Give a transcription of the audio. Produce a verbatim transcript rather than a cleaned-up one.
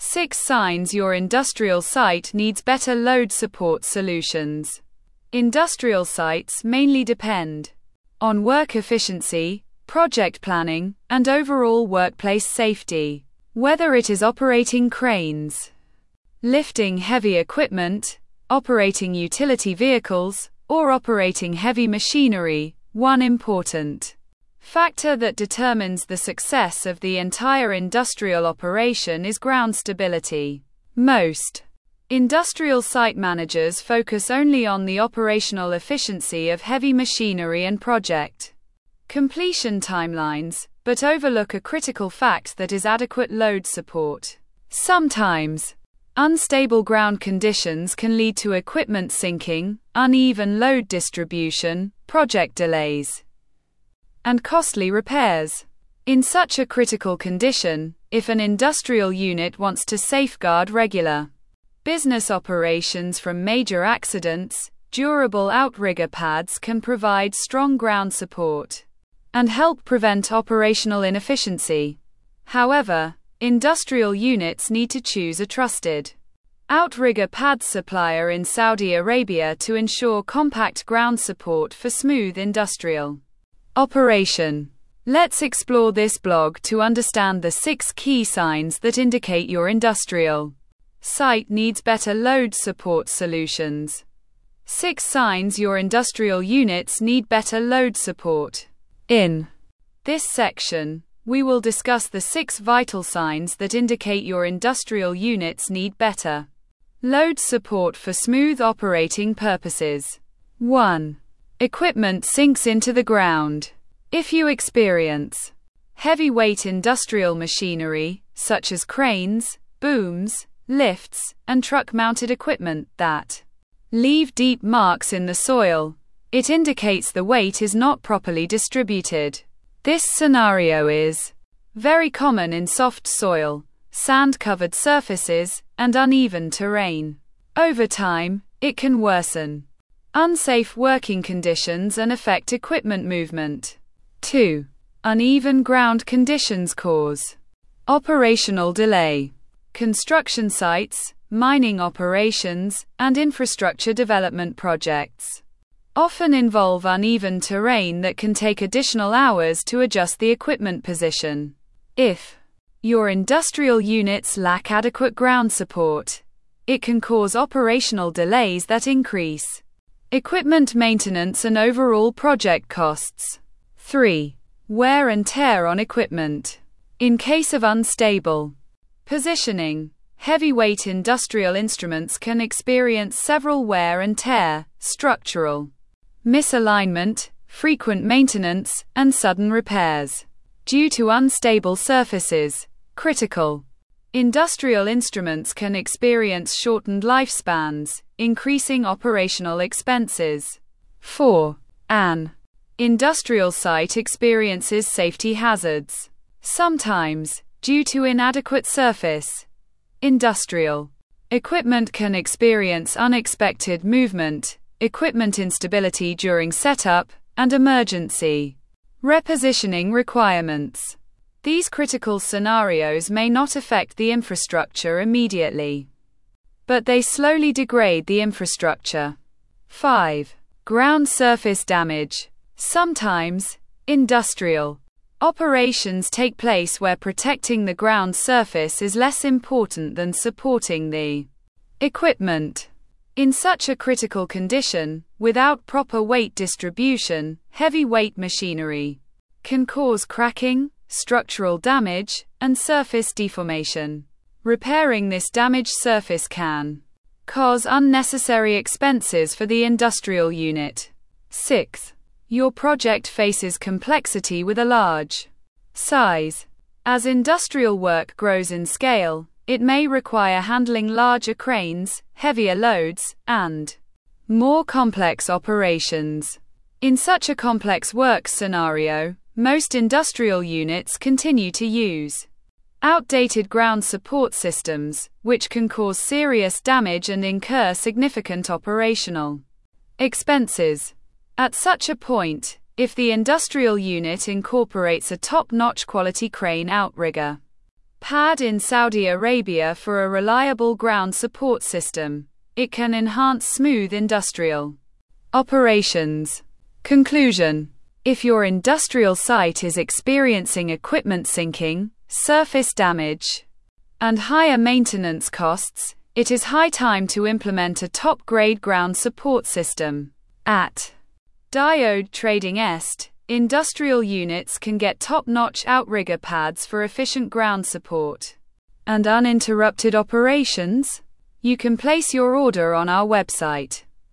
Six signs your industrial site needs better load support solutions. Industrial sites mainly depend on work efficiency, project planning, and overall workplace safety. Whether it is operating cranes, lifting heavy equipment, operating utility vehicles, or operating heavy machinery, one important factor that determines the success of the entire industrial operation is ground stability. Most industrial site managers focus only on the operational efficiency of heavy machinery and project completion timelines, but overlook a critical fact that is adequate load support. Sometimes, unstable ground conditions can lead to equipment sinking, uneven load distribution, project delays, and costly repairs. In such a critical condition, if an industrial unit wants to safeguard regular business operations from major accidents, durable outrigger pads can provide strong ground support and help prevent operational inefficiency. However, industrial units need to choose a trusted outrigger pad supplier in Saudi Arabia to ensure compact ground support for smooth industrial operation. Let's explore this blog to understand the six key signs that indicate your industrial site needs better load support solutions. Six signs your industrial units need better load support. In this section, we will discuss the six vital signs that indicate your industrial units need better load support for smooth operating purposes. one. Equipment sinks into the ground. If you experience heavyweight industrial machinery, such as cranes, booms, lifts, and truck-mounted equipment that leave deep marks in the soil, it indicates the weight is not properly distributed. This scenario is very common in soft soil, sand-covered surfaces, and uneven terrain. Over time, it can worsen unsafe working conditions and affect equipment movement. two. Uneven ground conditions cause operational delay. Construction sites, mining operations, and infrastructure development projects often involve uneven terrain that can take additional hours to adjust the equipment position. If your industrial units lack adequate ground support, it can cause operational delays that increase equipment maintenance and overall project costs. three. Wear and tear on equipment. In case of unstable positioning, heavyweight industrial instruments can experience several wear and tear, structural misalignment, frequent maintenance, and sudden repairs due to unstable surfaces. Critical industrial instruments can experience shortened lifespans, increasing operational expenses. four. An industrial site experiences safety hazards. Sometimes, due to inadequate surface, industrial equipment can experience unexpected movement, equipment instability during setup, and emergency repositioning requirements. These critical scenarios may not affect the infrastructure immediately, but they slowly degrade the infrastructure. five. Ground surface damage. Sometimes, industrial operations take place where protecting the ground surface is less important than supporting the equipment. In such a critical condition, without proper weight distribution, heavy weight machinery can cause cracking, structural damage, and surface deformation. Repairing this damaged surface can cause unnecessary expenses for the industrial unit. six. Your project faces complexity with a large size. As industrial work grows in scale, it may require handling larger cranes, heavier loads, and more complex operations. In such a complex work scenario, most industrial units continue to use outdated ground support systems, which can cause serious damage and incur significant operational expenses. At such a point, if the industrial unit incorporates a top-notch quality crane outrigger pad in Saudi Arabia for a reliable ground support system. It can enhance smooth industrial operations. Conclusion: if your industrial site is experiencing equipment sinking, surface damage, and higher maintenance costs, it is high time to implement a top-grade ground support system. At Diode Trading Est, industrial units can get top-notch outrigger pads for efficient ground support and uninterrupted operations. You can place your order on our website.